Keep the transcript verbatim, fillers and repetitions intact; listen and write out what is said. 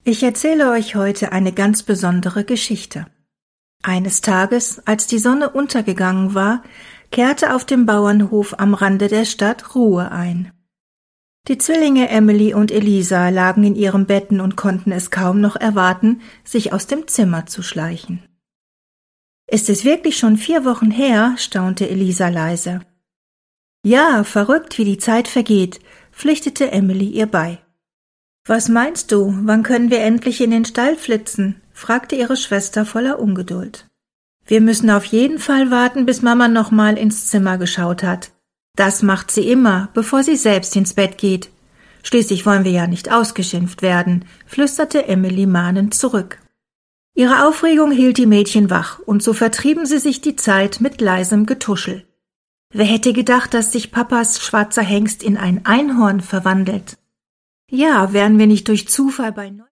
Ich erzähle euch heute eine ganz besondere Geschichte. Eines Tages, als die Sonne untergegangen war, kehrte auf dem Bauernhof am Rande der Stadt Ruhe ein. Die Zwillinge Emily und Elisa lagen in ihren Betten und konnten es kaum noch erwarten, sich aus dem Zimmer zu schleichen. »Ist es wirklich schon vier Wochen her?« staunte Elisa leise. »Ja, verrückt, wie die Zeit vergeht«, pflichtete Emily ihr bei. »Was meinst du, wann können wir endlich in den Stall flitzen?« fragte ihre Schwester voller Ungeduld. »Wir müssen auf jeden Fall warten, bis Mama noch mal ins Zimmer geschaut hat. Das macht sie immer, bevor sie selbst ins Bett geht. Schließlich wollen wir ja nicht ausgeschimpft werden«, flüsterte Emily mahnend zurück. Ihre Aufregung hielt die Mädchen wach, und so vertrieben sie sich die Zeit mit leisem Getuschel. Wer hätte gedacht, dass sich Papas schwarzer Hengst in ein Einhorn verwandelt? Ja, wären wir nicht durch Zufall bei